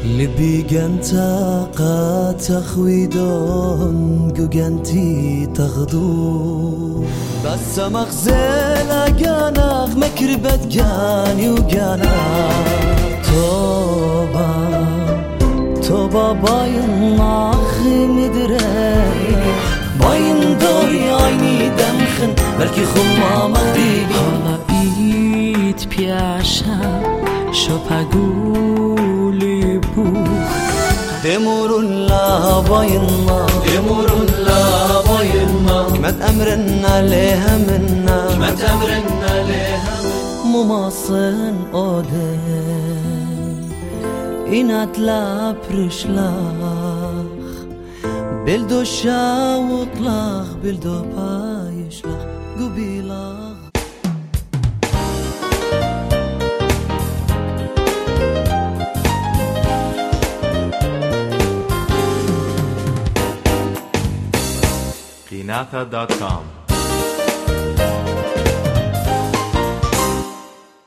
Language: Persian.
لبيجنتا قد تخويدون جوجنتي تغدو بس مغزلة جانغ مكربت جاني وجانا توبا باين ناخ مدري باين دوري عيني دمخن بلكي خما مغدي حالا بیت پیاشم شپگولی بوخ دمرون لا بايننا كمت أمرنا ليها منا مماصن أودن إنات لا برشلاخ بلدو شاوطلاخ بلدو بايشلاخ قبيلاخ Kinatha.com